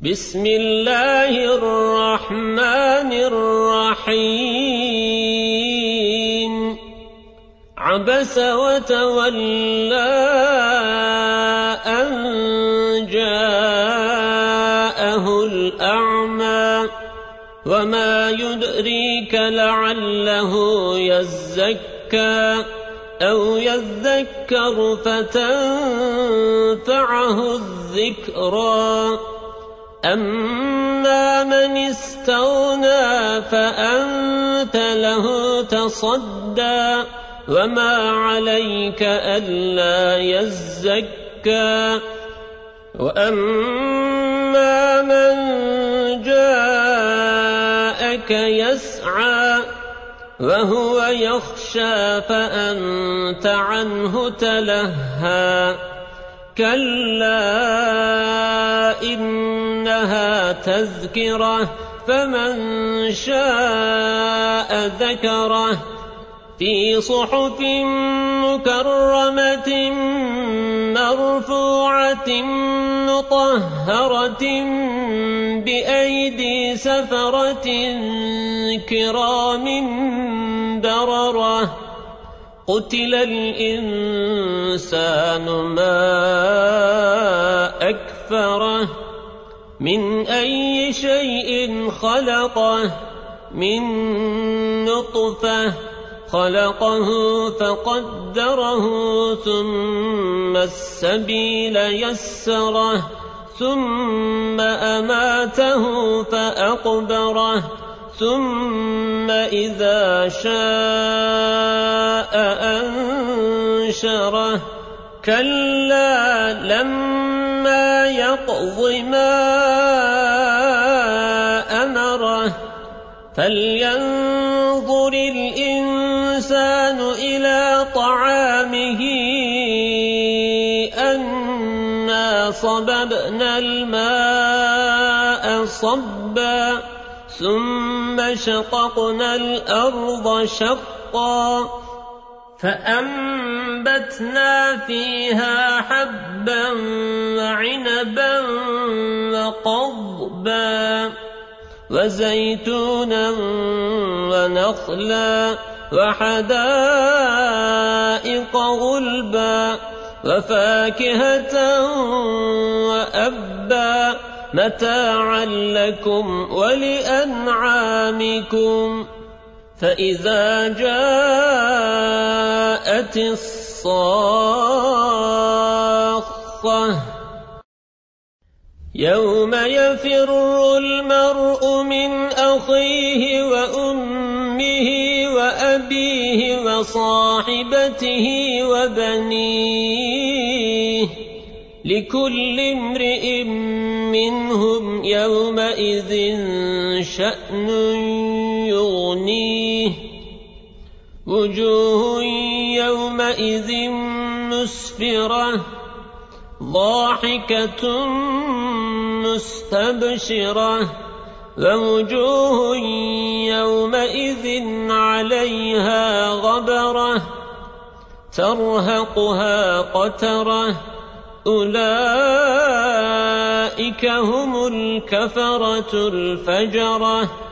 بسم الله الرحمن الرحيم عبس وتولى أن جاءه الأعمى وما يدريك لعله يزكى أو يذكر فتنفعه الذكرى أما من استغنى فأنت له تصدى وما عليك ألا يزكى وأما من جاءك يسعى وهو يخشى فأنت عنه تلهى كلا إنها تذكرة فمن شاء ذكره في صحف مكرمة مرفوعة مطهرة بأيدي سفرة كرام بررة قتل الإنسان ما أكفره من أي شيء خلقه من نطفة خلقه فقدره ثم السبيل يسره ثم أماته فأقبره ثم إذا شاء أنشره كلا لما يقض ما أمره فلينظر الإنسان إلى طعامه أنا صببنا الماء صبا ثم شققنا الأرض شقا فأنبتنا فيها حبا وعنبا وقضبا وزيتونا ونخلا وحدائق غلبا وفاكهة وأبا متاعا لكم ولأنعامكم فإذا جاءت الصاخة يوم يفر المرء من أخيه وأمه وأبيه وصاحبته وبنيه لكل امرئ منهم يومئذ شأن يغنيه وجوه يومئذ مسفرة ضاحكة مستبشرة ووجوه يومئذ عليها غبرة ترهقها قترة أولئك هم الكفرة الفجرة